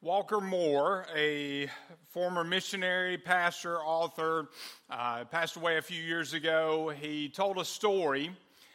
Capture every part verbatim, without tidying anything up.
Walker Moore, a former missionary, pastor, author, uh, passed away a few years ago. He told a story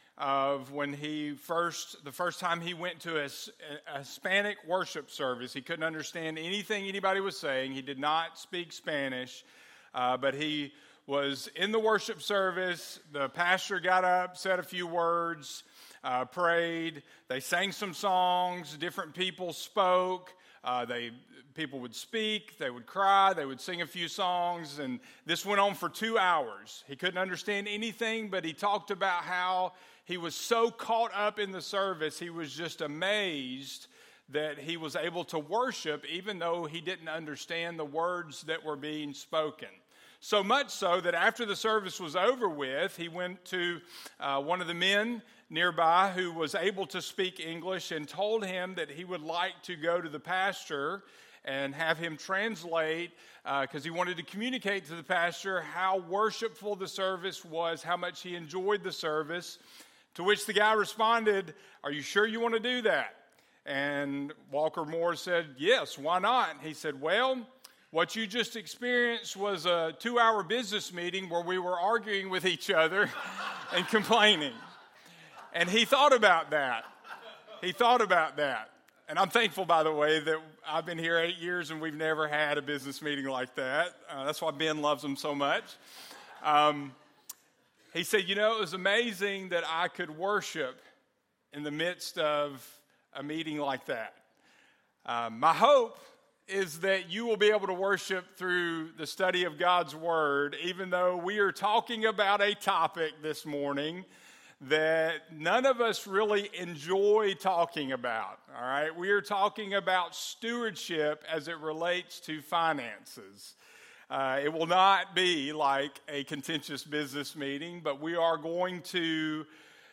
of when he first, the first time he went to a, a Hispanic worship service. He couldn't understand anything anybody was saying. He did not speak Spanish, uh, but he was in the worship service. The pastor got up, said a few words, uh, prayed. They sang some songs. Different people spoke. Uh, they people would speak, they would cry, they would sing a few songs, and this went on for two hours. He couldn't understand anything, but he talked about how he was so caught up in the service, he was just amazed that he was able to worship even though he didn't understand the words that were being spoken. So much so that after the service was over with, he went to uh, one of the men nearby who was able to speak English and told him that he would like to go to the pastor and have him translate because uh, he wanted to communicate to the pastor how worshipful the service was, how much he enjoyed the service, to which the guy responded, "Are you sure you want to do that?" And Walker Moore said, "Yes, why not?" He said, "Well, what you just experienced was a two-hour business meeting where we were arguing with each other and complaining." And he thought about that. He thought about that. And I'm thankful, by the way, that I've been here eight years and we've never had a business meeting like that. Uh, that's why Ben loves them so much. Um, he said, you know, it was amazing that I could worship in the midst of a meeting like that. Um, my hope is that you will be able to worship through the study of God's Word, even though we are talking about a topic this morning that none of us really enjoy talking about, all right? We are talking about stewardship as it relates to finances. Uh, it will not be like a contentious business meeting, but we are going to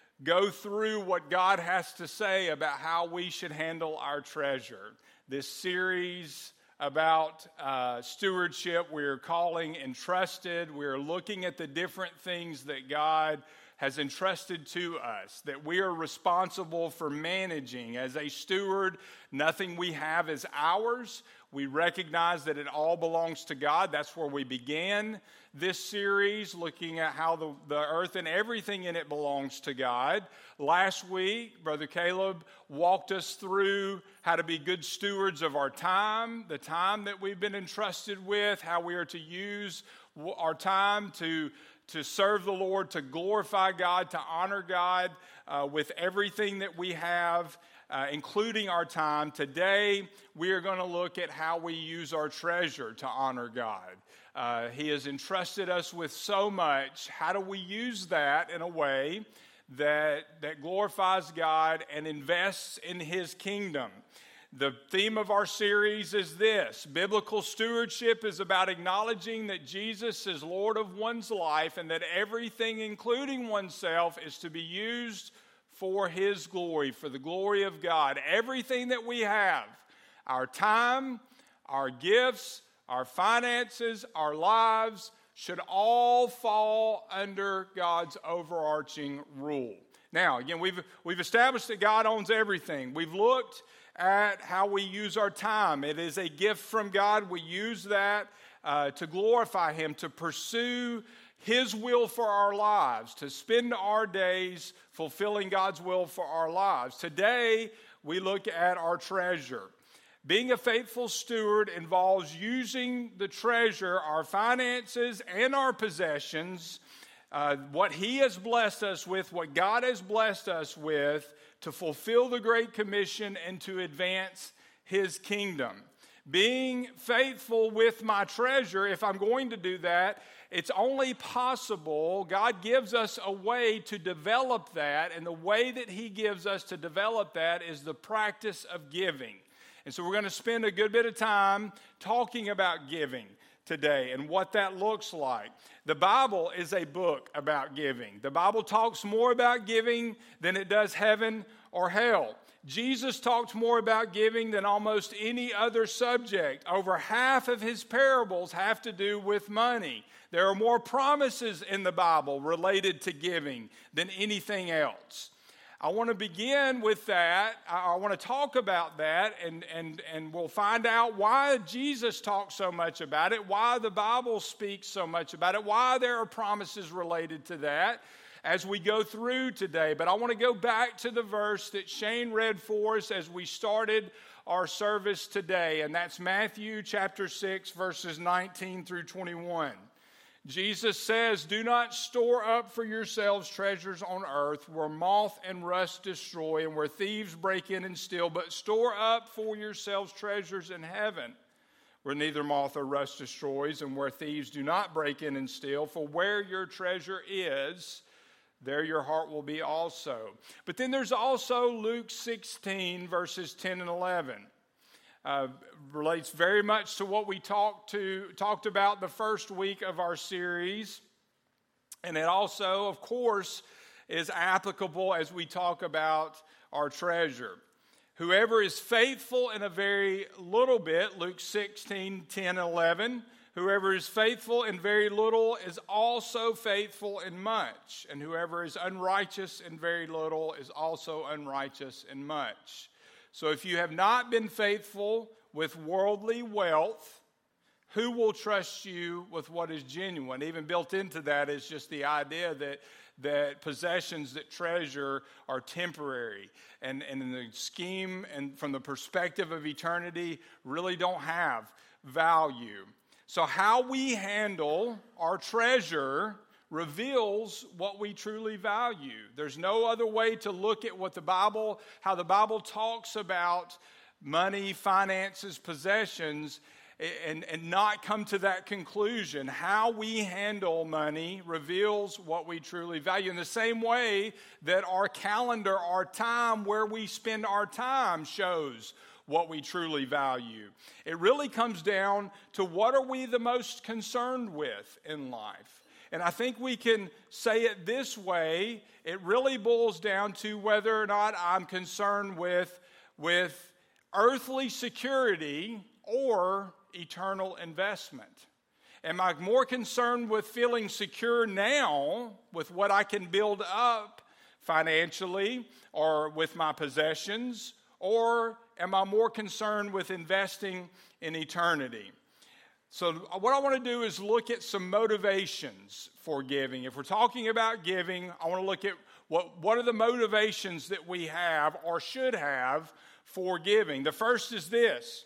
go through what God has to say about how we should handle our treasure. This series about uh, stewardship we're calling Entrusted. We're looking at the different things that God has entrusted to us, that we are responsible for managing. As a steward, nothing we have is ours. We recognize that it all belongs to God. That's where we began this series, looking at how the, the earth and everything in it belongs to God. Last week, Brother Caleb walked us through how to be good stewards of our time, the time that we've been entrusted with, how we are to use our time to to serve the Lord, to glorify God, to honor God uh, with everything that we have, uh, including our time. Today, we are going to look at how we use our treasure to honor God. Uh, he has entrusted us with so much. How do we use that in a way that, that glorifies God and invests in His kingdom? The theme of our series is this: biblical stewardship is about acknowledging that Jesus is Lord of one's life and that everything, including oneself, is to be used for His glory, for the glory of God. Everything that we have, our time, our gifts, our finances, our lives, should all fall under God's overarching rule. Now, again, we've, we've established that God owns everything. We've looked at how we use our time. It is a gift from God. We use that uh, to glorify Him, to pursue His will for our lives, to spend our days fulfilling God's will for our lives. Today, we look at our treasure. Being a faithful steward involves using the treasure, our finances and our possessions, uh, what He has blessed us with, what God has blessed us with, to fulfill the Great Commission and to advance His kingdom. Being faithful with my treasure, if I'm going to do that, it's only possible. God gives us a way to develop that, and the way that He gives us to develop that is the practice of giving. And so we're going to spend a good bit of time talking about giving today and what that looks like. The Bible is a book about giving. The Bible talks more about giving than it does heaven or hell. Jesus talked more about giving than almost any other subject. Over half of His parables have to do with money. There are more promises in the Bible related to giving than anything else. I want to begin with that. I, I want to talk about that, and, and, and we'll find out why Jesus talks so much about it, why the Bible speaks so much about it, why there are promises related to that as we go through today. But I want to go back to the verse that Shane read for us as we started our service today, and that's Matthew chapter six, verses nineteen through twenty-one. Jesus says, "Do not store up for yourselves treasures on earth where moth and rust destroy and where thieves break in and steal, but store up for yourselves treasures in heaven where neither moth or rust destroys and where thieves do not break in and steal. For where your treasure is, there your heart will be also." But then there's also Luke sixteen, verses ten and eleven. Uh, relates very much to what we talked to talked about the first week of our series, and it also, of course, is applicable as we talk about our treasure. Whoever is faithful in a very little bit, Luke sixteen, ten, eleven, whoever is faithful in very little is also faithful in much, and whoever is unrighteous in very little is also unrighteous in much. So if you have not been faithful with worldly wealth, who will trust you with what is genuine? Even built into that is just the idea that, that possessions that treasure are temporary, and, and in the scheme and from the perspective of eternity really don't have value. So how we handle our treasure reveals what we truly value. There's no other way to look at what the Bible, how the Bible talks about money, finances, possessions, and, and not come to that conclusion. How we handle money reveals what we truly value. In the same way that our calendar, our time, where we spend our time shows what we truly value. It really comes down to what are we the most concerned with in life. And I think we can say it this way. It really boils down to whether or not I'm concerned with, with earthly security or eternal investment. Am I more concerned with feeling secure now with what I can build up financially or with my possessions, or am I more concerned with investing in eternity? So what I want to do is look at some motivations for giving. If we're talking about giving, I want to look at what, what are the motivations that we have or should have for giving. The first is this: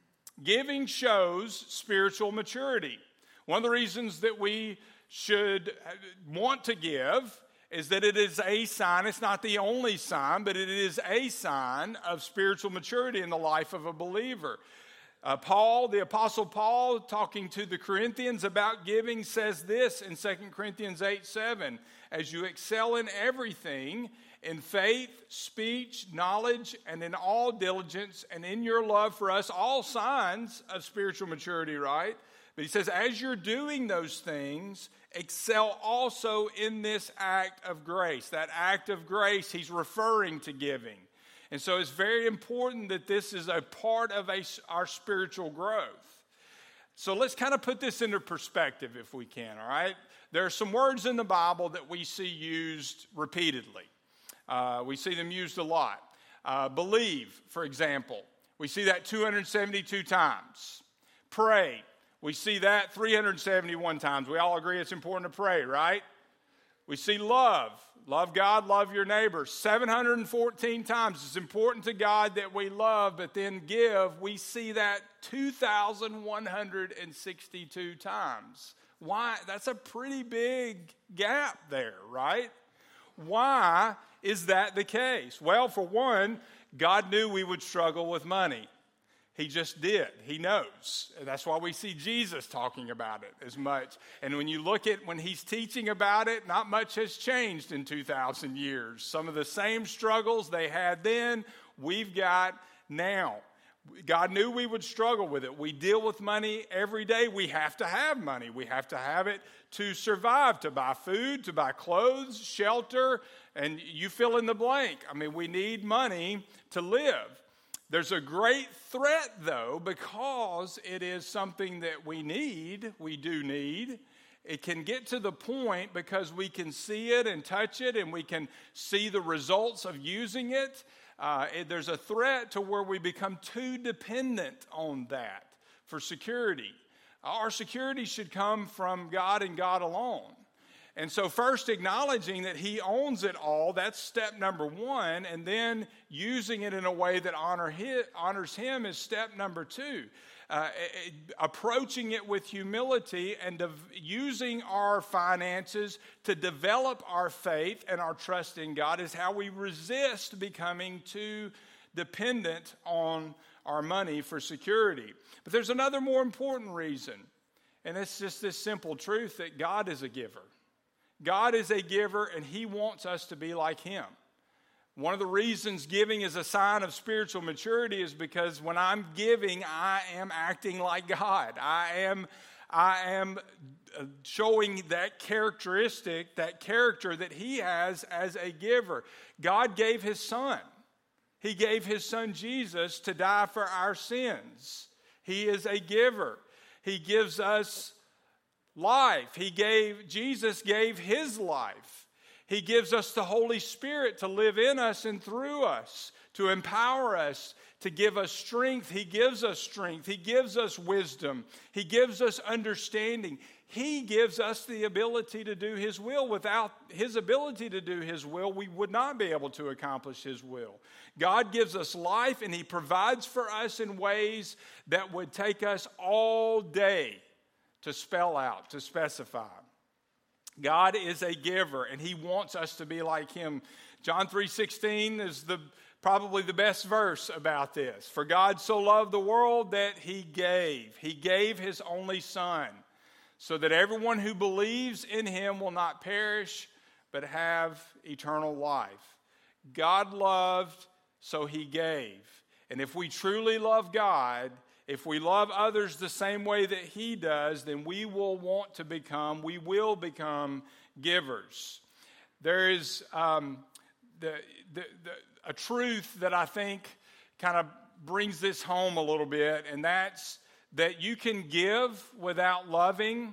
giving shows spiritual maturity. One of the reasons that we should want to give is that it is a sign, it's not the only sign, but it is a sign of spiritual maturity in the life of a believer. Uh, Paul, the Apostle Paul, talking to the Corinthians about giving, says this in Second Corinthians eight seven, "As you excel in everything, in faith, speech, knowledge, and in all diligence, and in your love for us," all signs of spiritual maturity, right? But he says, as you're doing those things, excel also in this act of grace. That act of grace, he's referring to giving. And so it's very important that this is a part of a, our spiritual growth. So let's kind of put this into perspective if we can, all right? There are some words in the Bible that we see used repeatedly. Uh, we see them used a lot. Uh, believe, for example. We see that two hundred seventy-two times. Pray. We see that three hundred seventy-one times. We all agree it's important to pray, right? We see love. Love God, love your neighbor. seven hundred fourteen times. It's important to God that we love, but then give. We see that two thousand one hundred sixty-two times. Why? That's a pretty big gap there, right? Why is that the case? Well, for one, God knew we would struggle with money. He just did. He knows. That's why we see Jesus talking about it as much. And when you look at when he's teaching about it, not much has changed in two thousand years. Some of the same struggles they had then, we've got now. God knew we would struggle with it. We deal with money every day. We have to have money. We have to have it to survive, to buy food, to buy clothes, shelter, and you fill in the blank. I mean, we need money to live. There's a great threat, though, because it is something that we need, we do need, it can get to the point, because we can see it and touch it and we can see the results of using it, uh, it there's a threat to where we become too dependent on that for security. Our security should come from God and God alone. And so first acknowledging that he owns it all, that's step number one, and then using it in a way that honor his, honors him is step number two. Uh, approaching it with humility and de- using our finances to develop our faith and our trust in God is how we resist becoming too dependent on our money for security. But there's another more important reason, and it's just this simple truth that God is a giver. God is a giver, and he wants us to be like him. One of the reasons giving is a sign of spiritual maturity is because when I'm giving, I am acting like God. I am, I am showing that characteristic, that character that he has as a giver. God gave his son. He gave his son Jesus to die for our sins. He is a giver. He gives us life. He gave, Jesus gave his life. He gives us the Holy Spirit to live in us and through us, to empower us, to give us strength. He gives us strength. He gives us wisdom. He gives us understanding. He gives us the ability to do his will. Without his ability to do his will, we would not be able to accomplish his will. God gives us life, and he provides for us in ways that would take us all day to spell out, to specify. God is a giver, and he wants us to be like him. John three sixteen is the probably the best verse about this. For God so loved the world that he gave. He gave his only son, so that everyone who believes in him will not perish, but have eternal life. God loved, so he gave. And if we truly love God, if we love others the same way that he does, then we will want to become, we will become givers. There is um, the, the, the, a truth that I think kind of brings this home a little bit, and that's that you can give without loving.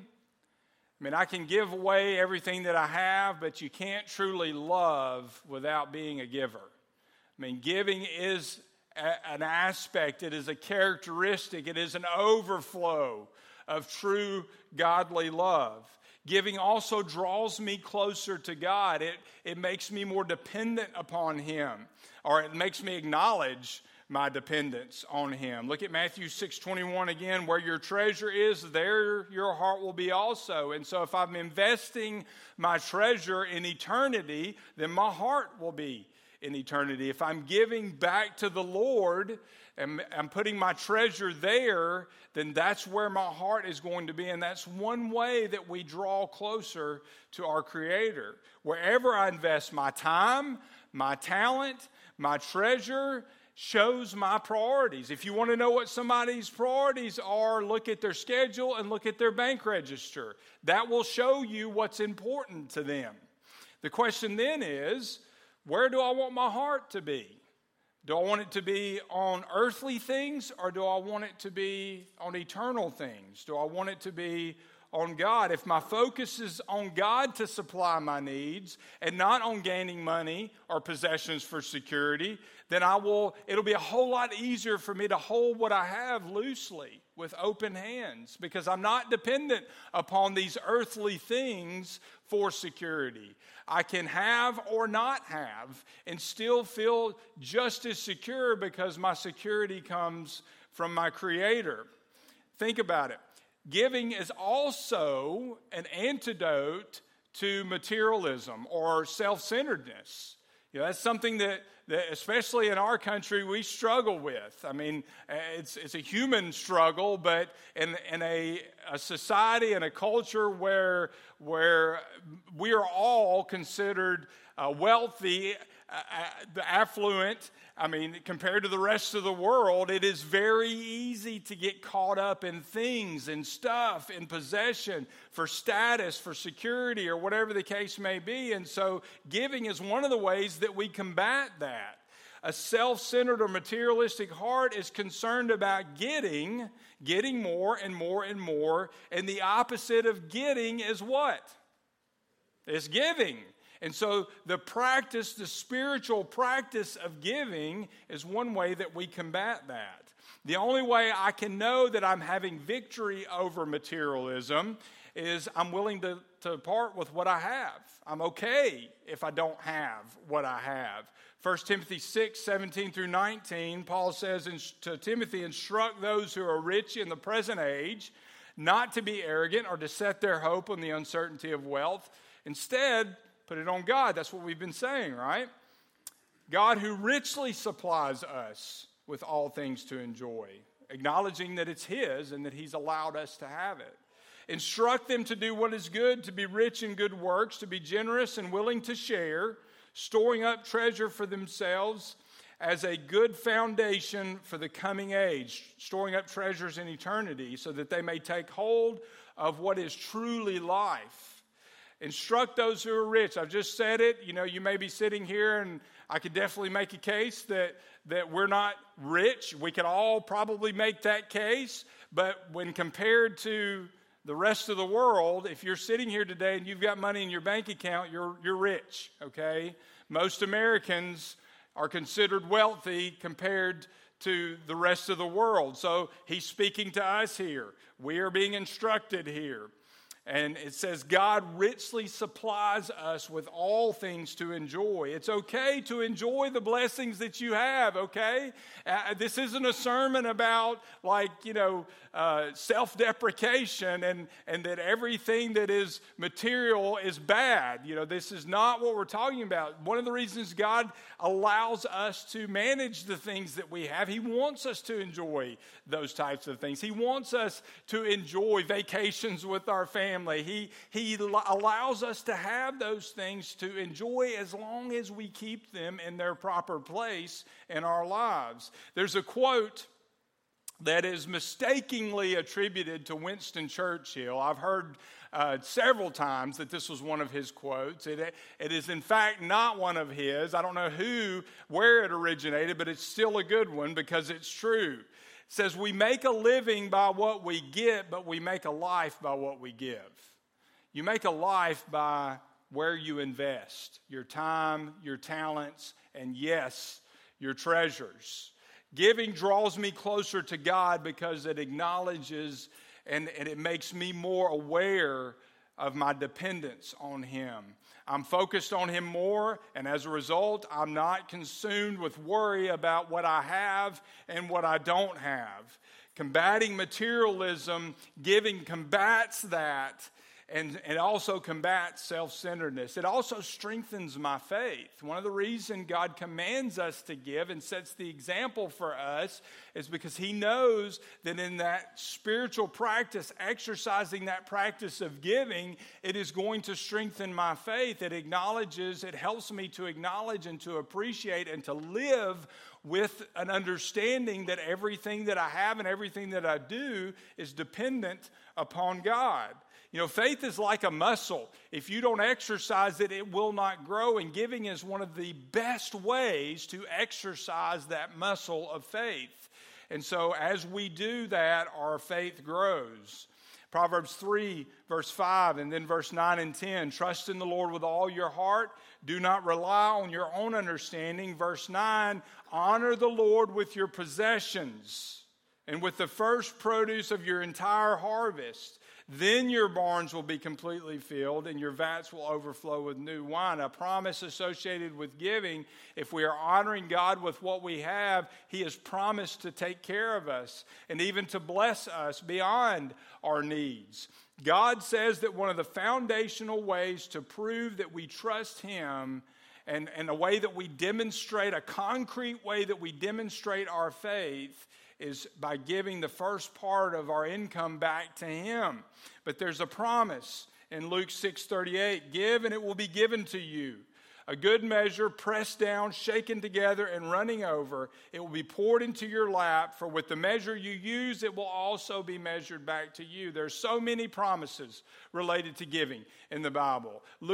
I mean, I can give away everything that I have, but you can't truly love without being a giver. I mean, giving is an aspect, it is a characteristic, it is an overflow of true godly love. Giving also draws me closer to God. It, it makes me more dependent upon him, or it makes me acknowledge my dependence on him. Look at Matthew six twenty-one again. Where your treasure is, there your heart will be also. And so if I'm investing my treasure in eternity, then my heart will be in eternity. If I'm giving back to the Lord and I'm putting my treasure there, then that's where my heart is going to be. And that's one way that we draw closer to our Creator. Wherever I invest my time, my talent, my treasure shows my priorities. If you want to know what somebody's priorities are, look at their schedule and look at their bank register. That will show you what's important to them. The question then is, where do I want my heart to be? Do I want it to be on earthly things, or do I want it to be on eternal things? Do I want it to be on God? If my focus is on God to supply my needs and not on gaining money or possessions for security, then I will, it'll be a whole lot easier for me to hold what I have loosely with open hands, because I'm not dependent upon these earthly things for security. I can have or not have and still feel just as secure, because my security comes from my Creator. Think about it. Giving is also an antidote to materialism or self-centeredness. You know, that's something that, that, especially in our country, we struggle with. I mean, it's it's a human struggle, but in in a, a society and a culture where where we are all considered uh, wealthy, uh, affluent. I mean, compared to the rest of the world, it is very easy to get caught up in things and stuff, in possession, for status, for security, or whatever the case may be. And so giving is one of the ways that we combat that. A self-centered or materialistic heart is concerned about getting, getting more and more and more. And the opposite of getting is what? It's giving. And so the practice, the spiritual practice of giving is one way that we combat that. The only way I can know that I'm having victory over materialism is I'm willing to, to part with what I have. I'm okay if I don't have what I have. First Timothy six, seventeen through nineteen, Paul says in, to Timothy, instruct those who are rich in the present age not to be arrogant or to set their hope on the uncertainty of wealth. Instead, put it on God. That's what we've been saying, right? God who richly supplies us with all things to enjoy, acknowledging that it's His and that He's allowed us to have it. Instruct them to do what is good, to be rich in good works, to be generous and willing to share, storing up treasure for themselves as a good foundation for the coming age, storing up treasures in eternity so that they may take hold of what is truly life. Instruct those who are rich. I've just said it. You know, you may be sitting here and I could definitely make a case that, that we're not rich. We could all probably make that case. But when compared to the rest of the world, if you're sitting here today and you've got money in your bank account, you're, you're rich, okay? Most Americans are considered wealthy compared to the rest of the world. So he's speaking to us here. We are being instructed here. And it says God richly supplies us with all things to enjoy. It's okay to enjoy the blessings that you have, okay? Uh, this isn't a sermon about, like, you know, uh, self-deprecation and, and that everything that is material is bad. You know, this is not what we're talking about. One of the reasons God allows us to manage the things that we have, He wants us to enjoy those types of things. He wants us to enjoy vacations with our family. He, he allows us to have those things to enjoy as long as we keep them in their proper place in our lives. There's a quote that is mistakenly attributed to Winston Churchill. I've heard uh, several times that this was one of his quotes. It, it is in fact not one of his. I don't know who, where it originated, but it's still a good one because it's true. It says, we make a living by what we get, but we make a life by what we give. You make a life by where you invest your time, your talents, and yes, your treasures. Giving draws me closer to God because it acknowledges and, and it makes me more aware of my dependence on Him. I'm focused on Him more, and as a result, I'm not consumed with worry about what I have and what I don't have. Combating materialism, giving combats that. And it also combats self-centeredness. It also strengthens my faith. One of the reasons God commands us to give and sets the example for us is because He knows that in that spiritual practice, exercising that practice of giving, it is going to strengthen my faith. It acknowledges, it helps me to acknowledge and to appreciate and to live with an understanding that everything that I have and everything that I do is dependent upon God. You know, faith is like a muscle. If you don't exercise it, it will not grow. And giving is one of the best ways to exercise that muscle of faith. And so as we do that, our faith grows. Proverbs three, verse five, and then verse nine and ten. Trust in the Lord with all your heart. Do not rely on your own understanding. Verse nine, honor the Lord with your possessions and with the first produce of your entire harvest. Then your barns will be completely filled and your vats will overflow with new wine. A promise associated with giving. If we are honoring God with what we have, He has promised to take care of us and even to bless us beyond our needs. God says that one of the foundational ways to prove that we trust Him and, and a way that we demonstrate, a concrete way that we demonstrate our faith is by giving the first part of our income back to Him. But there's a promise in Luke six thirty-eight, give and it will be given to you. A good measure, pressed down, shaken together, and running over, it will be poured into your lap, for with the measure you use, it will also be measured back to you. There's so many promises related to giving in the Bible. Luke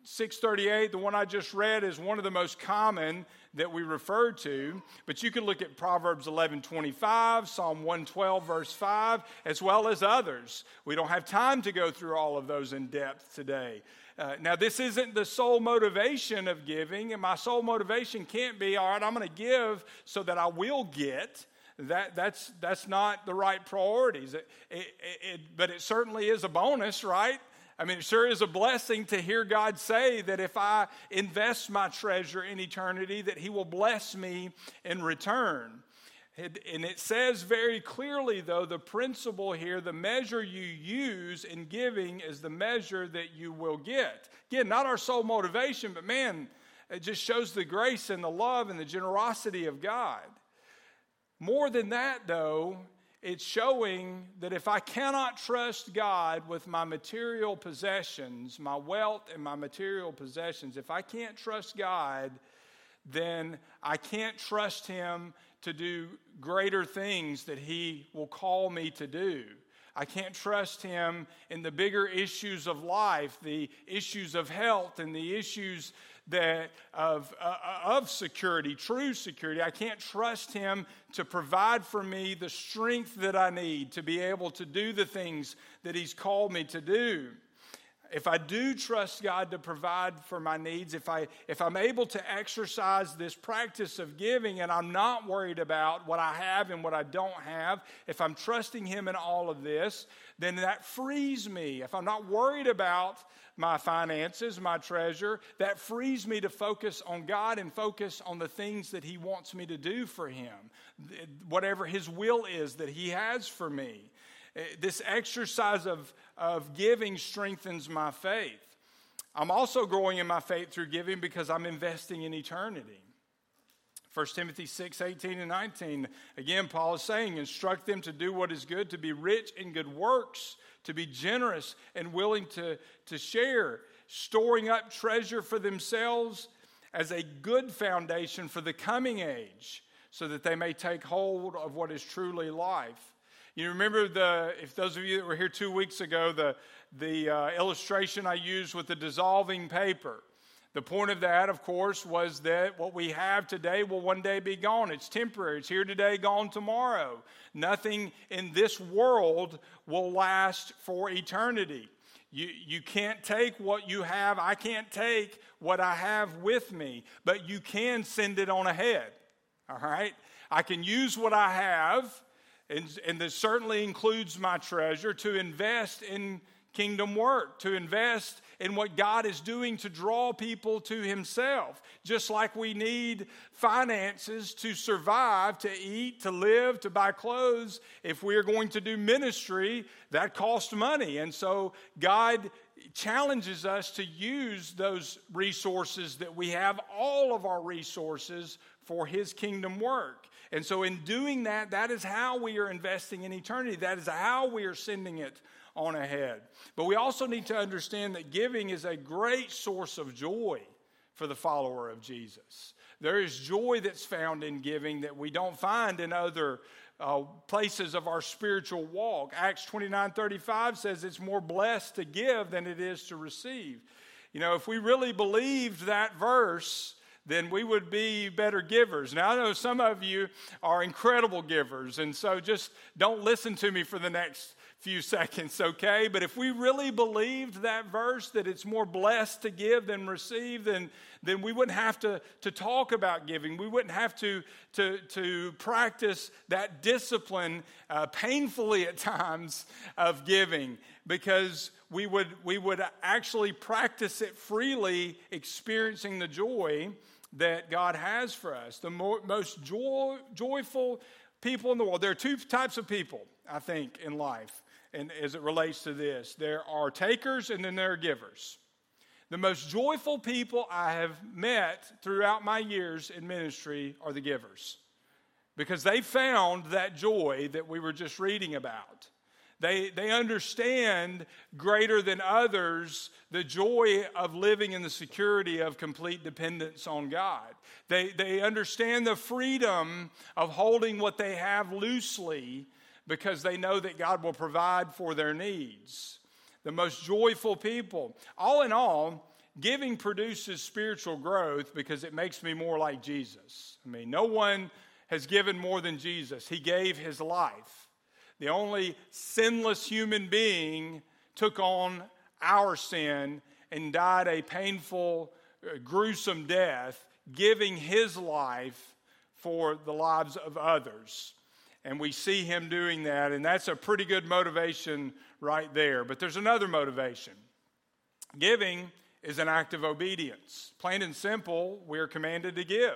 six thirty-eight, the one I just read, is one of the most common that we refer to. But you can look at Proverbs eleven twenty-five, Psalm one twelve, verse five, as well as others. We don't have time to go through all of those in depth today. Uh, now, this isn't the sole motivation of giving, and my sole motivation can't be, all right, I'm going to give so that I will get. That, that's, that's not the right priorities. It, it, it, but it certainly is a bonus, right? I mean, it sure is a blessing to hear God say that if I invest my treasure in eternity, that he will bless me in return. And it says very clearly, though, the principle here, the measure you use in giving is the measure that you will get. Again, not our sole motivation, but man, it just shows the grace and the love and the generosity of God. More than that, though, it's showing that if I cannot trust God with my material possessions, my wealth and my material possessions, if I can't trust God, then I can't trust him to do greater things that he will call me to do. I can't trust him in the bigger issues of life, the issues of health and the issues that of, uh, of security, true security. I can't trust him to provide for me the strength that I need to be able to do the things that he's called me to do. If I do trust God to provide for my needs, if, I, if I'm able to exercise this practice of giving and I'm not worried about what I have and what I don't have, if I'm trusting him in all of this, then that frees me. If I'm not worried about my finances, my treasure, that frees me to focus on God and focus on the things that he wants me to do for him, whatever his will is that he has for me. This exercise of, of giving strengthens my faith. I'm also growing in my faith through giving because I'm investing in eternity. First Timothy six, eighteen and nineteen. Again, Paul is saying, instruct them to do what is good, to be rich in good works, to be generous and willing to, to share, storing up treasure for themselves as a good foundation for the coming age, so that they may take hold of what is truly life. You remember, the if those of you that were here two weeks ago, the, the uh, illustration I used with the dissolving paper. The point of that, of course, was that what we have today will one day be gone. It's temporary. It's here today, gone tomorrow. Nothing in this world will last for eternity. You, you can't take what you have. I can't take what I have with me, but you can send it on ahead. All right? I can use what I have, and, and this certainly includes my treasure, to invest in kingdom work, to invest in what God is doing to draw people to himself. Just like we need finances to survive, to eat, to live, to buy clothes. If we are going to do ministry, that costs money. And so God challenges us to use those resources that we have, all of our resources, for his kingdom work. And so in doing that, that is how we are investing in eternity. That is how we are sending it on ahead. But we also need to understand that giving is a great source of joy for the follower of Jesus. There is joy that's found in giving that we don't find in other uh, places of our spiritual walk. Acts twenty-nine thirty-five says it's more blessed to give than it is to receive. You know, if we really believed that verse, then we would be better givers. Now, I know some of you are incredible givers, and so just don't listen to me for the next few seconds, okay? But if we really believed that verse, that it's more blessed to give than receive, then, then we wouldn't have to, to talk about giving. We wouldn't have to, to, to practice that discipline, uh, painfully at times, of giving, because we would, we would actually practice it freely, experiencing the joy that God has for us. The more, most joy, joyful people in the world. There are two types of people, I think, in life, and as it relates to this. There are takers and then there are givers. The most joyful people I have met throughout my years in ministry are the givers, because they found that joy that we were just reading about. They, they understand greater than others the joy of living in the security of complete dependence on God. They, they understand the freedom of holding what they have loosely, because they know that God will provide for their needs. The most joyful people. All in all, giving produces spiritual growth because it makes me more like Jesus. I mean, no one has given more than Jesus. He gave his life. The only sinless human being took on our sin and died a painful, gruesome death, giving his life for the lives of others. And we see him doing that, and that's a pretty good motivation right there. But there's another motivation. Giving is an act of obedience. Plain and simple, we are commanded to give.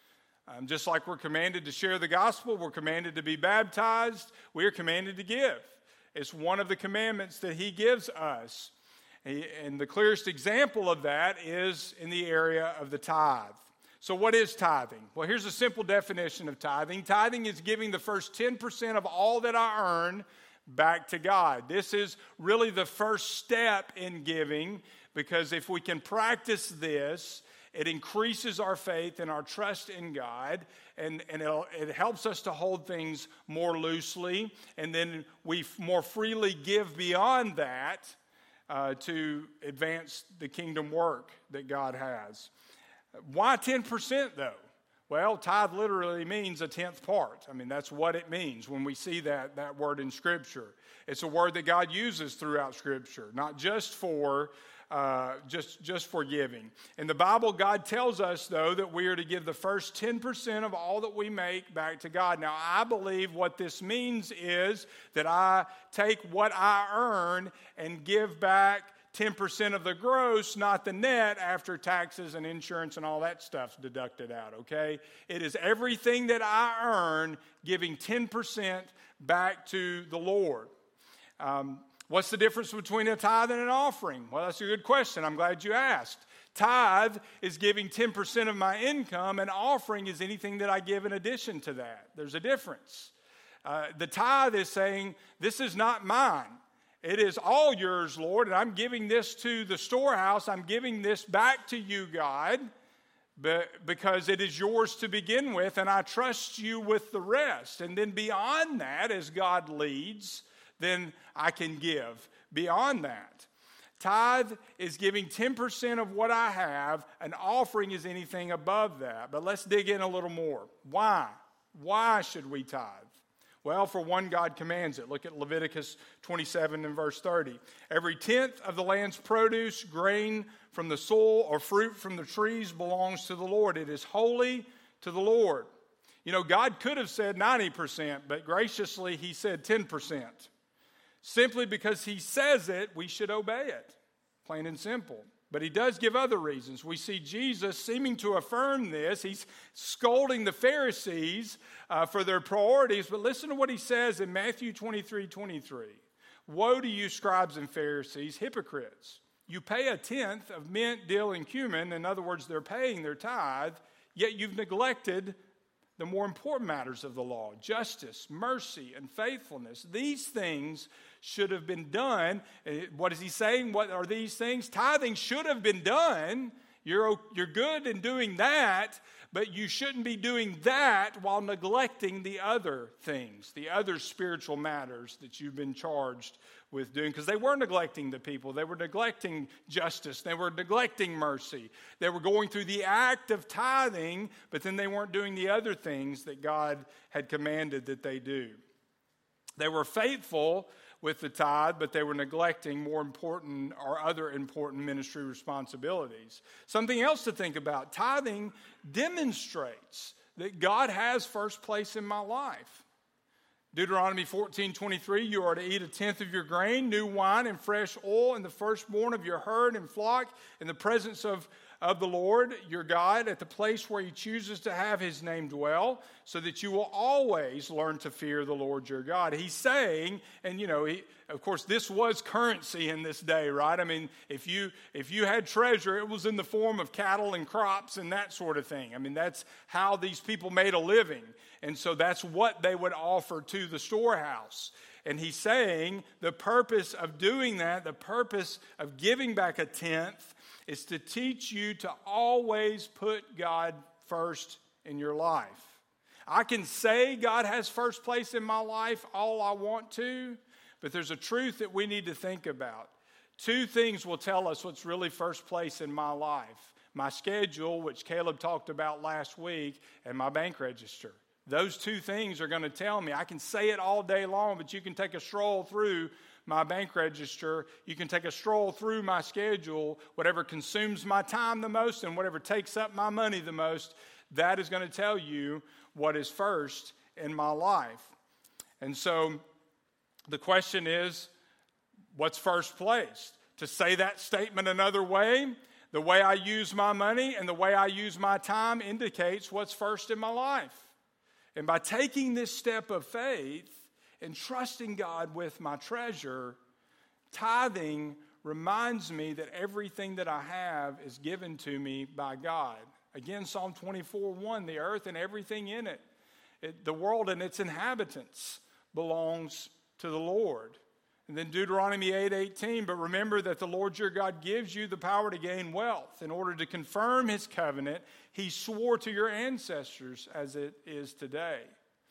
Um, just like we're commanded to share the gospel, we're commanded to be baptized, we are commanded to give. It's one of the commandments that he gives us. And the clearest example of that is in the area of the tithe. So what is tithing? Well, here's a simple definition of tithing. Tithing is giving the first ten percent of all that I earn back to God. This is really the first step in giving, because if we can practice this, it increases our faith and our trust in God, and, and it helps us to hold things more loosely, and then we more freely give beyond that uh, to advance the kingdom work that God has. Why ten percent though? Well, tithe literally means a tenth part. I mean, that's what it means when we see that, that word in Scripture. It's a word that God uses throughout Scripture, not just for uh, just, just for giving. In the Bible, God tells us, though, that we are to give the first ten percent of all that we make back to God. Now, I believe what this means is that I take what I earn and give back ten percent of the gross, not the net, after taxes and insurance and all that stuff's deducted out, okay? It is everything that I earn, giving ten percent back to the Lord. Um, what's the difference between a tithe and an offering? Well, that's a good question. I'm glad you asked. Tithe is giving ten percent of my income, and offering is anything that I give in addition to that. There's a difference. Uh, the tithe is saying, this is not mine. It is all yours, Lord, and I'm giving this to the storehouse. I'm giving this back to you, God, but because it is yours to begin with, and I trust you with the rest. And then beyond that, as God leads, then I can give beyond that. Tithe is giving ten percent of what I have. An offering is anything above that. But let's dig in a little more. Why? Why should we tithe? Well, for one, God commands it. Look at Leviticus twenty-seven and verse thirty. Every tenth of the land's produce, grain from the soil, or fruit from the trees belongs to the Lord. It is holy to the Lord. You know, God could have said ninety percent, but graciously he said ten percent. Simply because he says it, we should obey it. Plain and simple. But he does give other reasons. We see Jesus seeming to affirm this. He's scolding the Pharisees uh, for their priorities. But listen to what he says in Matthew twenty-three twenty-three. Woe to you, scribes and Pharisees, hypocrites! You pay a tenth of mint, dill, and cumin. In other words, they're paying their tithe, yet you've neglected the more important matters of the law: justice, mercy, and faithfulness. These things should have been done. What is he saying? What are these things? Tithing should have been done. You're, you're good in doing that, but you shouldn't be doing that while neglecting the other things, the other spiritual matters that you've been charged with doing, because they were neglecting the people. They were neglecting justice. They were neglecting mercy. They were going through the act of tithing, but then they weren't doing the other things that God had commanded that they do. They were faithful with the tithe, but they were neglecting more important or other important ministry responsibilities. Something else to think about: tithing demonstrates that God has first place in my life. Deuteronomy fourteen twenty-three, you are to eat a tenth of your grain, new wine, and fresh oil, and the firstborn of your herd and flock, in the presence of, of the Lord your God, at the place where he chooses to have his name dwell, so that you will always learn to fear the Lord your God. He's saying, and you know, he, of course, this was currency in this day, right? I mean, if you if you had treasure, it was in the form of cattle and crops and that sort of thing. I mean, that's how these people made a living. And so that's what they would offer to the storehouse. And he's saying the purpose of doing that, the purpose of giving back a tenth, is to teach you to always put God first in your life. I can say God has first place in my life all I want to, but there's a truth that we need to think about. Two things will tell us what's really first place in my life. My schedule, which Caleb talked about last week, and my bank register. Those two things are going to tell me. I can say it all day long, but you can take a stroll through my bank register. You can take a stroll through my schedule. Whatever consumes my time the most and whatever takes up my money the most, that is going to tell you what is first in my life. And so the question is, what's first place? To say that statement another way, the way I use my money and the way I use my time indicates what's first in my life. And by taking this step of faith and trusting God with my treasure, tithing reminds me that everything that I have is given to me by God. Again, Psalm twenty-four one, the earth and everything in it, it the world and its inhabitants belongs to the Lord. And then Deuteronomy eight eighteen, but remember that the Lord your God gives you the power to gain wealth. In order to confirm his covenant, he swore to your ancestors as it is today.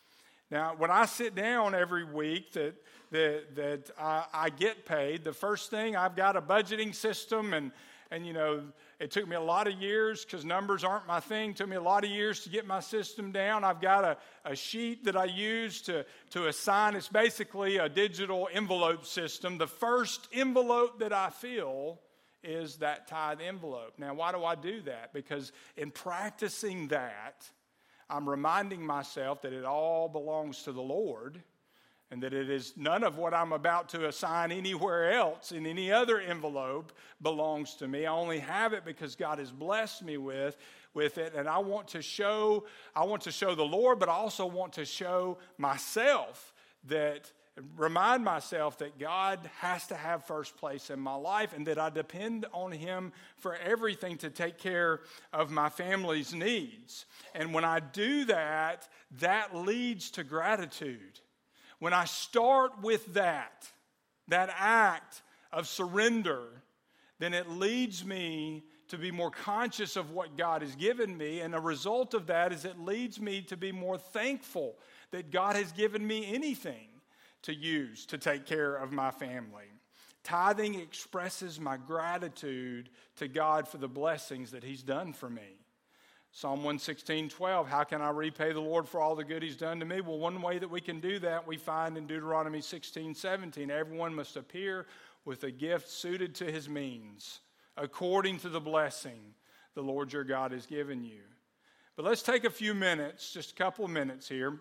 Now, when I sit down every week that that, that I, I get paid, the first thing, I've got a budgeting system, and, and you know, it took me a lot of years because numbers aren't my thing. It took me a lot of years to get my system down. I've got a, a sheet that I use to, to assign. It's basically a digital envelope system. The first envelope that I fill is that tithe envelope. Now, why do I do that? Because in practicing that, I'm reminding myself that it all belongs to the Lord, and that it is none of what I'm about to assign anywhere else in any other envelope belongs to me. I only have it because God has blessed me with, with it, and I want to show I want to show the Lord, but I also want to show myself that remind myself that God has to have first place in my life, and that I depend on him for everything to take care of my family's needs. And when I do that, that leads to gratitude. When I start with that, that act of surrender, then it leads me to be more conscious of what God has given me. And a result of that is it leads me to be more thankful that God has given me anything to use to take care of my family. Tithing expresses my gratitude to God for the blessings that he's done for me. Psalm one sixteen, twelve, how can I repay the Lord for all the good he's done to me? Well, one way that we can do that we find in Deuteronomy sixteen, seventeen. Everyone must appear with a gift suited to his means, according to the blessing the Lord your God has given you. But let's take a few minutes, just a couple of minutes here,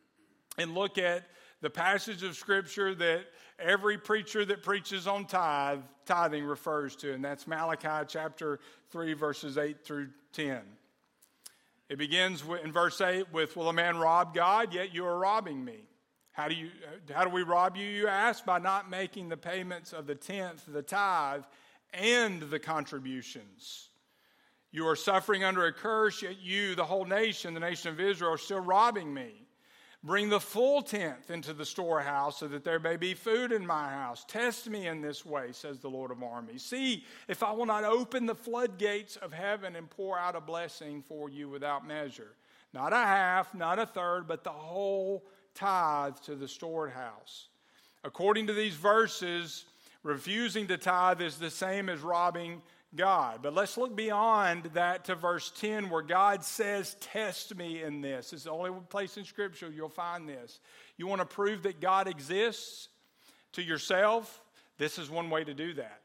and look at the passage of Scripture that every preacher that preaches on tithe, tithing refers to, and that's Malachi chapter three, verses eight through ten. It begins in verse eight with, will a man rob God? Yet you are robbing me. How do you? How do we rob you, you ask? By not making the payments of the tenth, the tithe, and the contributions. You are suffering under a curse, yet you, the whole nation, the nation of Israel, are still robbing me. Bring the full tenth into the storehouse so that there may be food in my house. Test me in this way, says the Lord of armies. See if I will not open the floodgates of heaven and pour out a blessing for you without measure. Not a half, not a third, but the whole tithe to the storehouse. According to these verses, refusing to tithe is the same as robbing God. But let's look beyond that to verse ten, where God says, test me in this. It's the only place in Scripture you'll find this. You want to prove that God exists to yourself? This is one way to do that.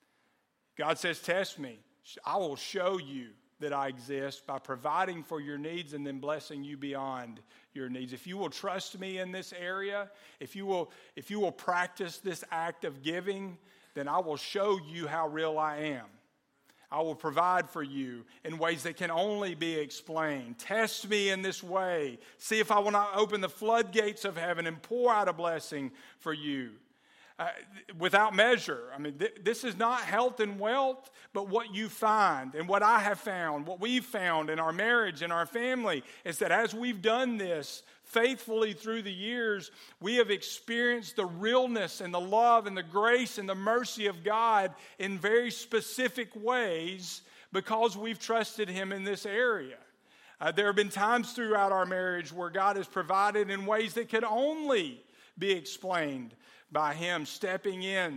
God says, test me. I will show you that I exist by providing for your needs and then blessing you beyond your needs. If you will trust me in this area, if you will, if you will practice this act of giving, then I will show you how real I am. I will provide for you in ways that can only be explained. Test me in this way. See if I will not open the floodgates of heaven and pour out a blessing for you. Uh, without measure. I mean, th- this is not health and wealth, but what you find and what I have found, what we've found in our marriage and our family is that as we've done this faithfully through the years, we have experienced the realness and the love and the grace and the mercy of God in very specific ways because we've trusted him in this area. Uh, there have been times throughout our marriage where God has provided in ways that could only be explained by him stepping in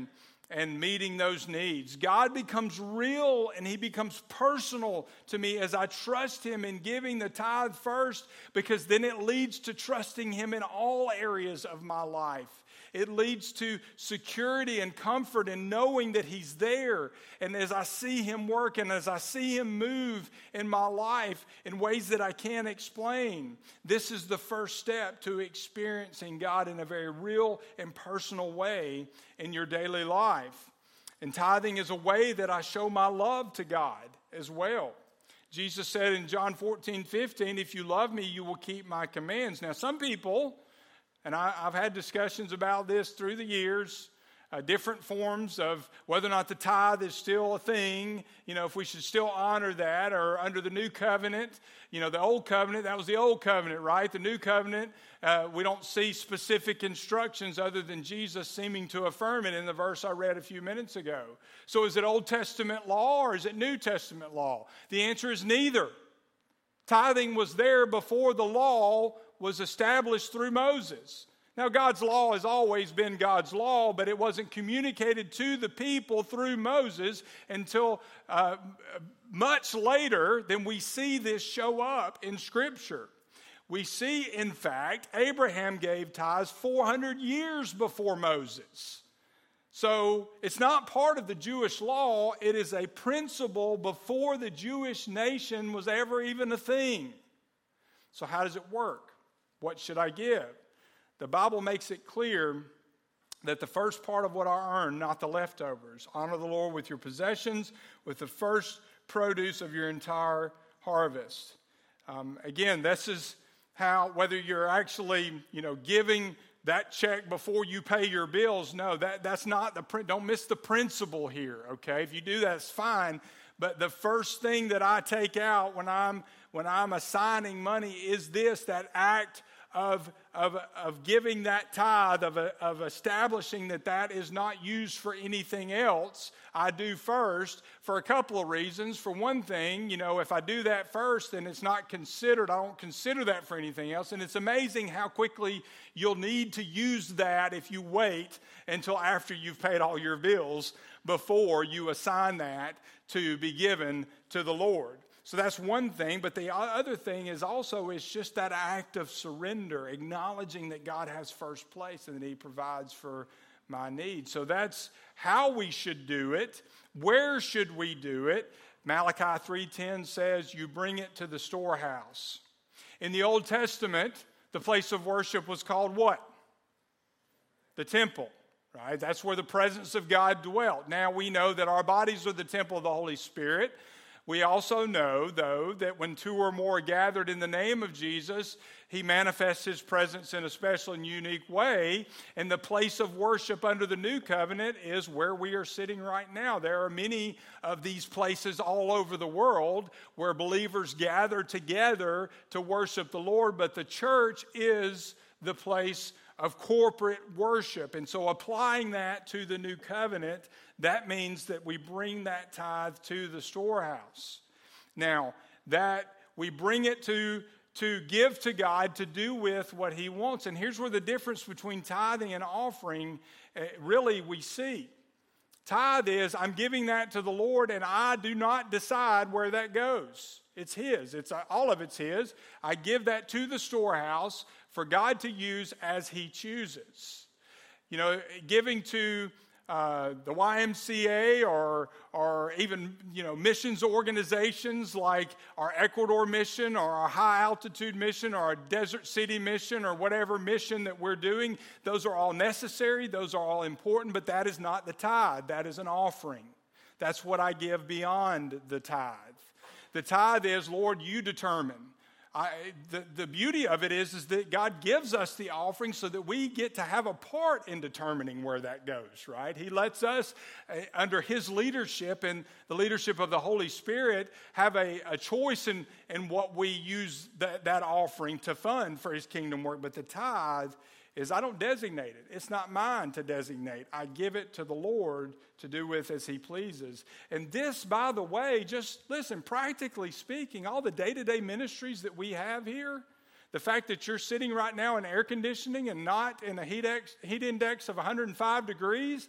and meeting those needs. God becomes real and he becomes personal to me as I trust him in giving the tithe first, because then it leads to trusting him in all areas of my life. It leads to security and comfort in knowing that he's there. And as I see him work and as I see him move in my life in ways that I can't explain, this is the first step to experiencing God in a very real and personal way in your daily life. And tithing is a way that I show my love to God as well. Jesus said in John fourteen fifteen, if you love me, you will keep my commands. Now, some people, and I, I've had discussions about this through the years, uh, different forms of whether or not the tithe is still a thing, you know, if we should still honor that, or under the new covenant. You know, the old covenant, that was the old covenant, right? The new covenant, uh, we don't see specific instructions other than Jesus seeming to affirm it in the verse I read a few minutes ago. So is it Old Testament law or is it New Testament law? The answer is neither. Tithing was there before the law was established through Moses. Now, God's law has always been God's law, but it wasn't communicated to the people through Moses until uh, much later than we see this show up in Scripture. We see, in fact, Abraham gave tithes four hundred years before Moses. So it's not part of the Jewish law. It is a principle before the Jewish nation was ever even a thing. So how does it work? What should I give? The Bible makes it clear that the first part of what I earn, not the leftovers. Honor the Lord with your possessions, with the first produce of your entire harvest. Um, again, this is how, whether you're actually, you know, giving that check before you pay your bills, no, that, that's not the, don't miss the principle here, okay? If you do that, it's fine. But the first thing that I take out when I'm when I'm assigning money is this, that act of of of giving that tithe, of of establishing that that is not used for anything else. I do first for a couple of reasons. For one thing, you know, if I do that first, then it's not considered. I don't consider that for anything else. And it's amazing how quickly you'll need to use that if you wait until after you've paid all your bills before you assign that to be given to the Lord. So that's one thing, but the other thing is also is just that act of surrender, acknowledging that God has first place and that he provides for my needs. So that's how we should do it. Where should we do it? Malachi three ten says, you bring it to the storehouse. In the Old Testament, the place of worship was called what? The temple. Right? That's where the presence of God dwelt. Now we know that our bodies are the temple of the Holy Spirit. We also know, though, that when two or more are gathered in the name of Jesus, he manifests his presence in a special and unique way. And the place of worship under the new covenant is where we are sitting right now. There are many of these places all over the world where believers gather together to worship the Lord, but the church is the place of corporate worship. And so applying that to the new covenant, that means that we bring that tithe to the storehouse. Now, that we bring it to, to give to God to do with what he wants. And here's where the difference between tithing and offering uh, really we see. Tithe is, I'm giving that to the Lord and I do not decide where that goes. It's his. It's uh, all of it's his. I give that to the storehouse for God to use as he chooses. You know, giving to uh, the Y M C A or or even, you know, missions organizations like our Ecuador mission or our high altitude mission or our desert city mission or whatever mission that we're doing, those are all necessary, those are all important, but that is not the tithe. That is an offering. That's what I give beyond the tithe. The tithe is, Lord, you determine. I, the, the beauty of it is, is that God gives us the offering so that we get to have a part in determining where that goes, right? He lets us, uh, under his leadership and the leadership of the Holy Spirit, have a, a choice in, in what we use that, that offering to fund for his kingdom work. But the tithe is, I don't designate it. It's not mine to designate. I give it to the Lord to do with as he pleases. And this, by the way, just listen, practically speaking, all the day-to-day ministries that we have here, the fact that you're sitting right now in air conditioning and not in a heat, ex, heat index of one hundred five degrees,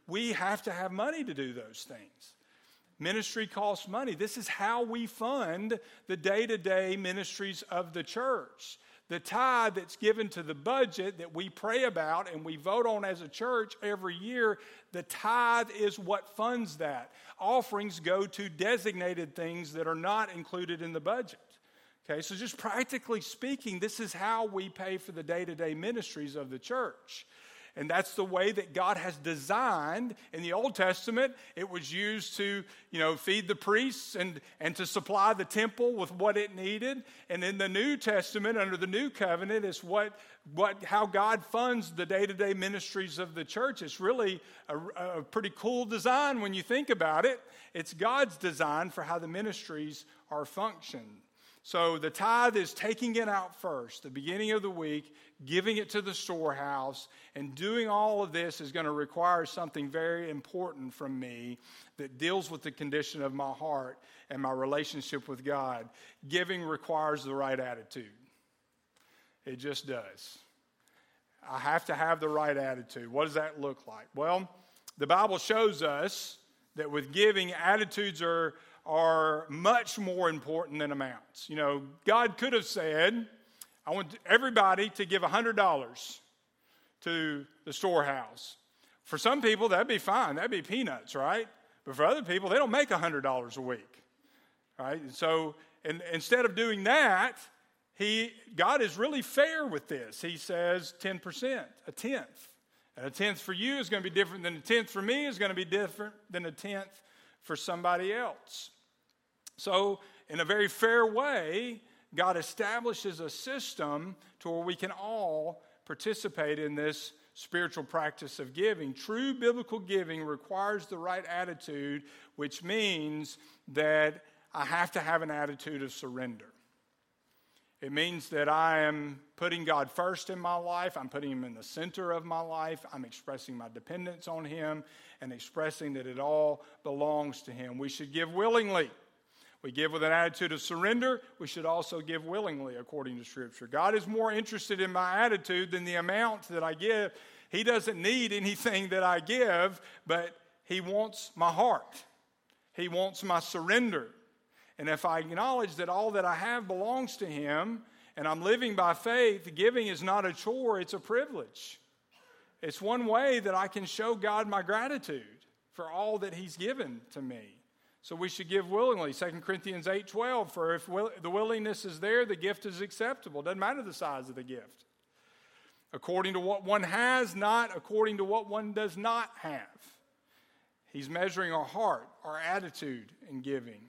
we have to have money to do those things. Ministry costs money. This is how we fund the day-to-day ministries of the church. The tithe that's given to the budget that we pray about and we vote on as a church every year, the tithe is what funds that. Offerings go to designated things that are not included in the budget. Okay, so just practically speaking, this is how we pay for the day-to-day ministries of the church. And that's the way that God has designed. In the Old Testament, it was used to, you know, feed the priests and, and to supply the temple with what it needed. And in the New Testament, under the New Covenant, it's what, what how God funds the day-to-day ministries of the church. It's really a, a pretty cool design when you think about it. It's God's design for how the ministries are functioned. So the tithe is taking it out first, the beginning of the week, giving it to the storehouse, and doing all of this is going to require something very important from me that deals with the condition of my heart and my relationship with God. Giving requires the right attitude. It just does. I have to have the right attitude. What does that look like? Well, the Bible shows us that with giving, attitudes are are much more important than amounts. You know, God could have said, I want everybody to give one hundred dollars to the storehouse. For some people, that'd be fine. That'd be peanuts, right? But for other people, they don't make one hundred dollars a week, right? And so and instead of doing that, he God is really fair with this. He says ten percent, a tenth. And a tenth for you is going to be different than a tenth for me, is going to be different than a tenth for somebody else. So, in a very fair way, God establishes a system to where we can all participate in this spiritual practice of giving. True biblical giving requires the right attitude, which means that I have to have an attitude of surrender. It means that I am putting God first in my life. I'm putting Him in the center of my life. I'm expressing my dependence on Him and expressing that it all belongs to Him. We should give willingly. We give with an attitude of surrender. We should also give willingly, according to Scripture. God is more interested in my attitude than the amount that I give. He doesn't need anything that I give, but He wants my heart. He wants my surrender. And if I acknowledge that all that I have belongs to Him, and I'm living by faith, giving is not a chore, it's a privilege. It's one way that I can show God my gratitude for all that He's given to me. So we should give willingly. Second Corinthians eight twelve, for if will, the willingness is there, the gift is acceptable. Doesn't matter the size of the gift. According to what one has, not according to what one does not have. He's measuring our heart, our attitude in giving.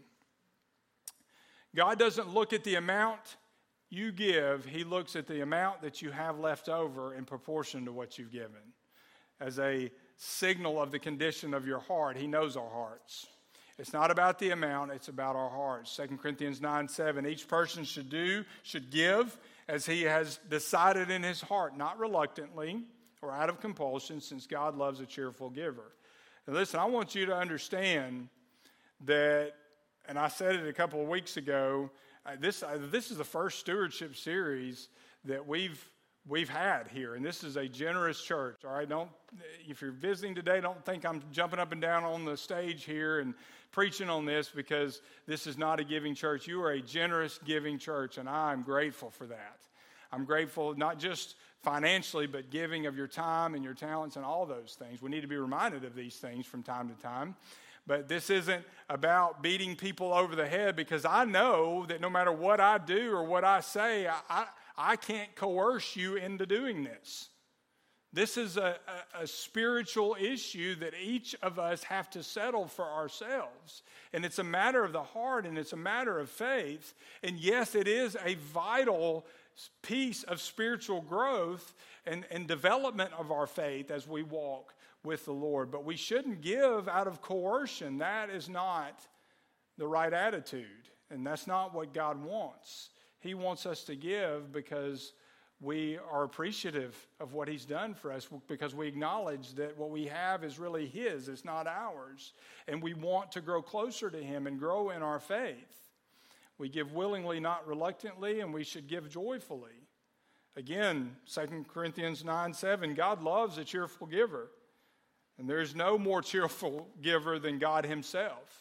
God doesn't look at the amount you give. He looks at the amount that you have left over in proportion to what you've given. As a signal of the condition of your heart, He knows our hearts. It's not about the amount, it's about our hearts. Second Corinthians nine seven, each person should do, should give as he has decided in his heart, not reluctantly or out of compulsion, since God loves a cheerful giver. And listen, I want you to understand that, and I said it a couple of weeks ago, uh, this, uh, this is the first stewardship series that we've We've had here, and this is a generous church, all right? Don't, if you're visiting today, don't think I'm jumping up and down on the stage here and preaching on this, because this is not a giving church. You are a generous giving church, and I'm grateful for that. I'm grateful not just financially, but giving of your time and your talents and all those things. We need to be reminded of these things from time to time. But this isn't about beating people over the head, because I know that no matter what I do or what I say, I, I, I can't coerce you into doing this. This is a, a, a spiritual issue that each of us have to settle for ourselves. And it's a matter of the heart, and it's a matter of faith. And yes, it is a vital piece of spiritual growth and, and development of our faith as we walk with the Lord. But we shouldn't give out of coercion. That is not the right attitude. And that's not what God wants. He wants us to give because we are appreciative of what He's done for us, because we acknowledge that what we have is really His, it's not ours. And we want to grow closer to Him and grow in our faith. We give willingly, not reluctantly, and we should give joyfully. Again, Second Corinthians nine seven, God loves a cheerful giver. And there's no more cheerful giver than God himself.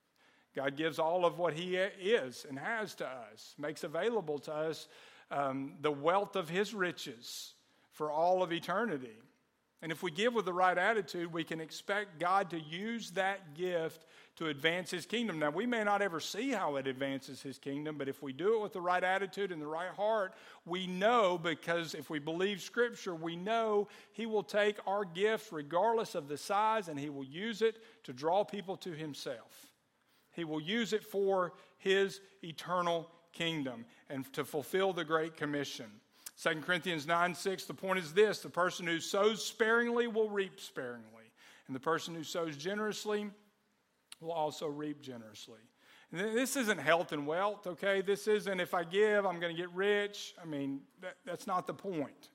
God gives all of what he is and has to us, makes available to us um, the wealth of his riches for all of eternity. And if we give with the right attitude, we can expect God to use that gift to advance his kingdom. Now, we may not ever see how it advances his kingdom, but if we do it with the right attitude and the right heart, we know, because if we believe Scripture, we know he will take our gift regardless of the size, and he will use it to draw people to himself. He will use it for his eternal kingdom and to fulfill the Great Commission. Second Corinthians nine six, the point is this: the person who sows sparingly will reap sparingly, and the person who sows generously will also reap generously. And this isn't health and wealth, okay? This isn't if I give, I'm going to get rich. I mean, that, that's not the point.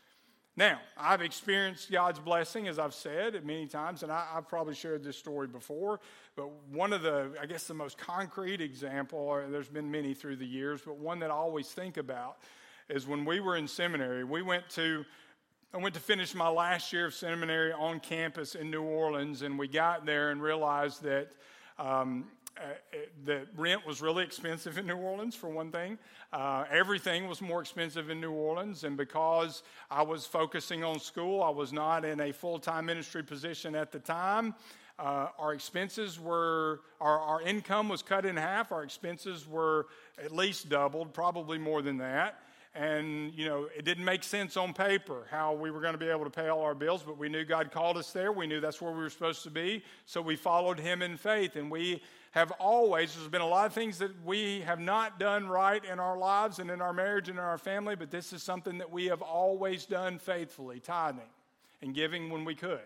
Now, I've experienced God's blessing, as I've said many times, and I, I've probably shared this story before, but one of the, I guess the most concrete example, or there's been many through the years, but one that I always think about is when we were in seminary. We went to, I went to finish my last year of seminary on campus in New Orleans, and we got there and realized that um, uh, the rent was really expensive in New Orleans, for one thing. Uh, everything was more expensive in New Orleans, and because I was focusing on school, I was not in a full-time ministry position at the time. Uh, our expenses were, our, our income was cut in half. Our expenses were at least doubled, probably more than that. And, you know, it didn't make sense on paper how we were going to be able to pay all our bills, but we knew God called us there. We knew that's where we were supposed to be. So we followed him in faith. And we have always, there's been a lot of things that we have not done right in our lives and in our marriage and in our family, but this is something that we have always done faithfully, tithing and giving when we could.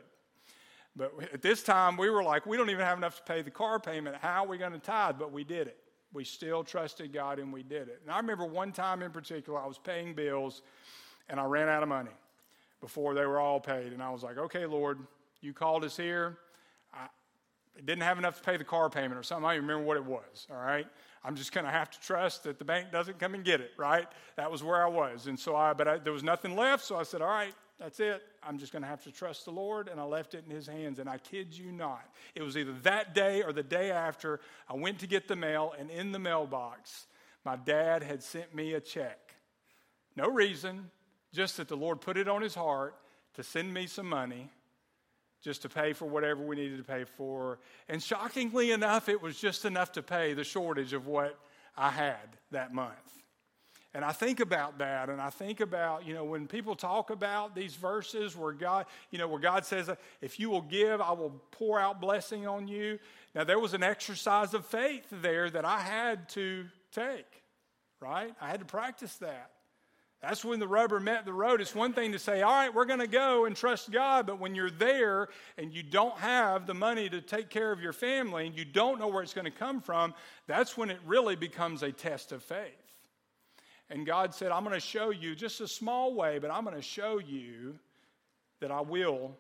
But at this time, we were like, we don't even have enough to pay the car payment. How are we going to tithe? But we did it. We still trusted God, and we did it. And I remember one time in particular, I was paying bills, and I ran out of money before they were all paid. And I was like, okay, Lord, you called us here. I didn't have enough to pay the car payment or something. I don't even remember what it was, all right? I'm just going to have to trust that the bank doesn't come and get it, right? That was where I was. And so I, but I, there was nothing left, so I said, all right, that's it. I'm just going to have to trust the Lord, and I left it in his hands. And I kid you not, it was either that day or the day after, I went to get the mail, and in the mailbox, my dad had sent me a check. No reason, just that the Lord put it on his heart to send me some money just to pay for whatever we needed to pay for. And shockingly enough, it was just enough to pay the shortage of what I had that month. And I think about that, and I think about, you know, when people talk about these verses where God, you know, where God says, if you will give, I will pour out blessing on you. Now, there was an exercise of faith there that I had to take, right? I had to practice that. That's when the rubber met the road. It's one thing to say, all right, we're going to go and trust God, but when you're there and you don't have the money to take care of your family and you don't know where it's going to come from, that's when it really becomes a test of faith. And God said, I'm going to show you just a small way, but I'm going to show you that I will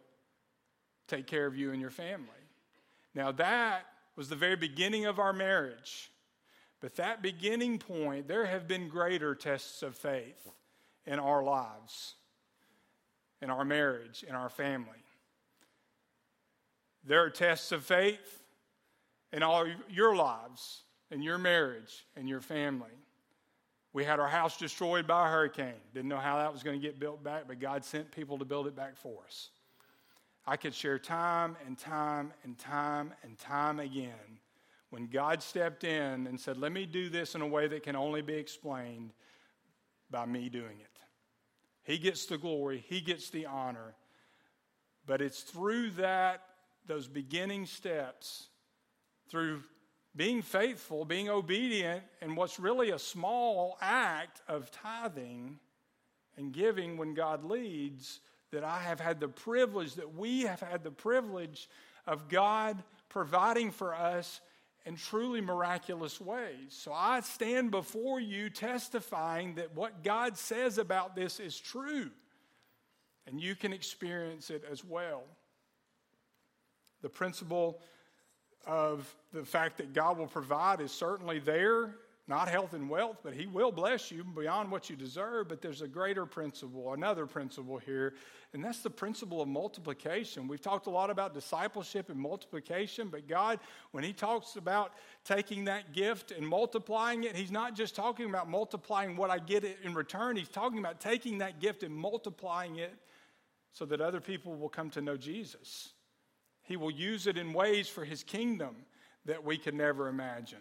take care of you and your family. Now, that was the very beginning of our marriage. But that beginning point, there have been greater tests of faith in our lives, in our marriage, in our family. There are tests of faith in all your lives, in your marriage, and your family. We had our house destroyed by a hurricane. Didn't know how that was going to get built back, but God sent people to build it back for us. I could share time and time and time and time again when God stepped in and said, let me do this in a way that can only be explained by me doing it. He gets the glory. He gets the honor. But it's through that, those beginning steps, through being faithful, being obedient, and what's really a small act of tithing and giving when God leads, that I have had the privilege, that we have had the privilege of God providing for us in truly miraculous ways. So I stand before you testifying that what God says about this is true, and you can experience it as well. The principle of the fact that God will provide is certainly there not health and wealth, but he will bless you beyond what you deserve. But there's a greater principle, another principle here, and that's the principle of multiplication. We've talked a lot about discipleship and multiplication, but God, when he talks about taking that gift and multiplying it, he's not just talking about multiplying what I get in return. He's talking about taking that gift and multiplying it so that other people will come to know Jesus. He will use it in ways for his kingdom that we could never imagine.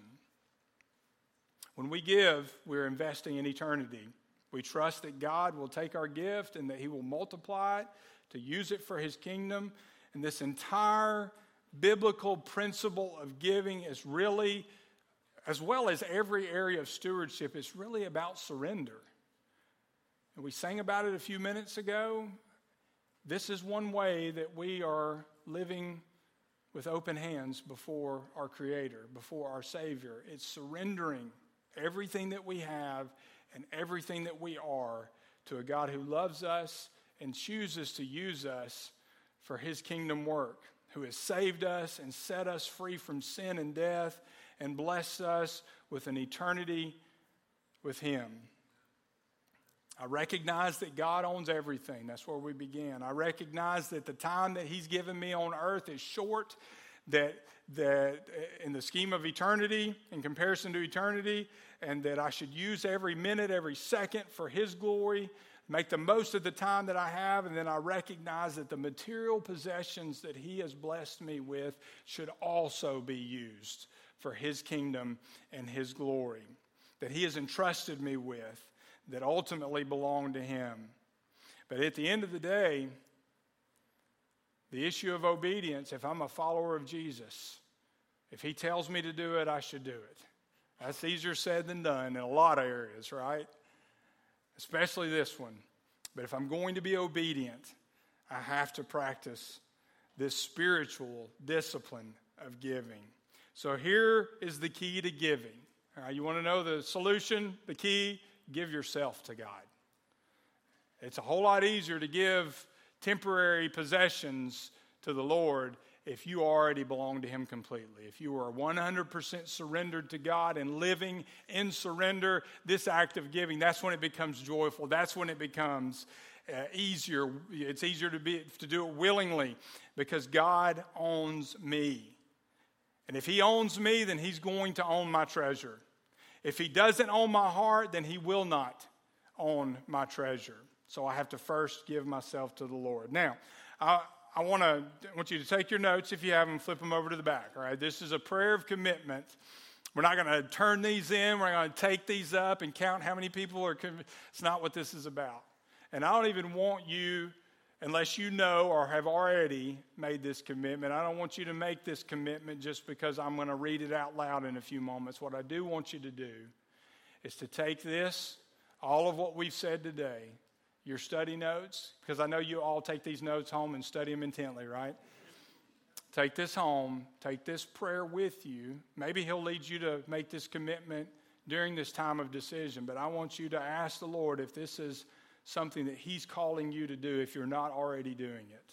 When we give, we're investing in eternity. We trust that God will take our gift and that he will multiply it to use it for his kingdom. And this entire biblical principle of giving is really, as well as every area of stewardship, it's really about surrender. And we sang about it a few minutes ago. This is one way that we are living with open hands before our Creator, before our Savior. It's surrendering everything that we have and everything that we are to a God who loves us and chooses to use us for his kingdom work, who has saved us and set us free from sin and death and blessed us with an eternity with him. I recognize that God owns everything. That's where we began. I recognize that the time that he's given me on earth is short, that that in the scheme of eternity, in comparison to eternity, and that I should use every minute, every second for his glory, make the most of the time that I have, and then I recognize that the material possessions that he has blessed me with should also be used for his kingdom and his glory, that he has entrusted me with, that ultimately belong to him. But at the end of the day, the issue of obedience, if I'm a follower of Jesus, if he tells me to do it, I should do it. That's easier said than done in a lot of areas, right? Especially this one. But if I'm going to be obedient, I have to practice this spiritual discipline of giving. So here is the key to giving. All right, you want to know the solution, the key? Give yourself to God. It's a whole lot easier to give temporary possessions to the Lord if you already belong to him completely. If you are one hundred percent surrendered to God and living in surrender, this act of giving, that's when it becomes joyful. That's when it becomes uh, easier. It's easier to be to do it willingly because God owns me. And if he owns me, then he's going to own my treasure. If he doesn't own my heart, then he will not own my treasure. So I have to first give myself to the Lord. Now, I, I want to I want you to take your notes. If you have them, flip them over to the back. All right, this is a prayer of commitment. We're not going to turn these in. We're going to take these up and count how many people are. It's not what this is about. And I don't even want you, unless you know or have already made this commitment, I don't want you to make this commitment just because I'm going to read it out loud in a few moments. What I do want you to do is to take this, all of what we've said today, your study notes, because I know you all take these notes home and study them intently, right? Take this home, take this prayer with you. Maybe he'll lead you to make this commitment during this time of decision, but I want you to ask the Lord if this is something that he's calling you to do if you're not already doing it.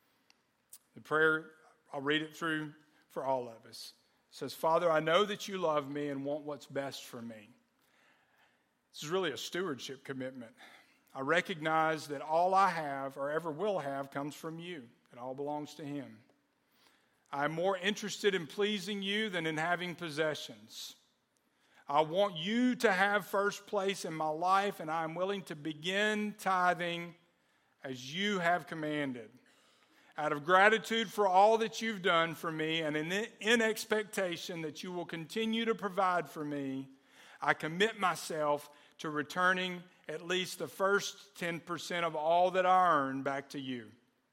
The prayer, I'll read it through for all of us. It says, Father, I know that you love me and want what's best for me. This is really a stewardship commitment. I recognize that all I have or ever will have comes from you. It all belongs to him. I'm more interested in pleasing you than in having possessions. I want you to have first place in my life, and I'm willing to begin tithing as you have commanded. Out of gratitude for all that you've done for me and in, in expectation that you will continue to provide for me, I commit myself to returning at least the first ten percent of all that I earn back to you.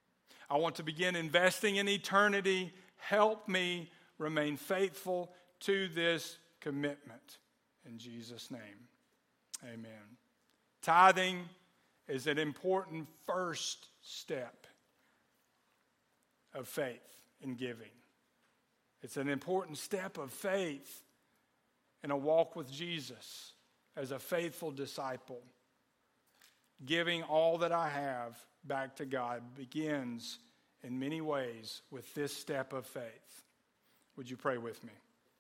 I want to begin investing in eternity. Help me remain faithful to this commitment. In Jesus' name, amen. Tithing is an important first step of faith in giving. It's an important step of faith in a walk with Jesus as a faithful disciple. Giving all that I have back to God begins in many ways with this step of faith. Would you pray with me?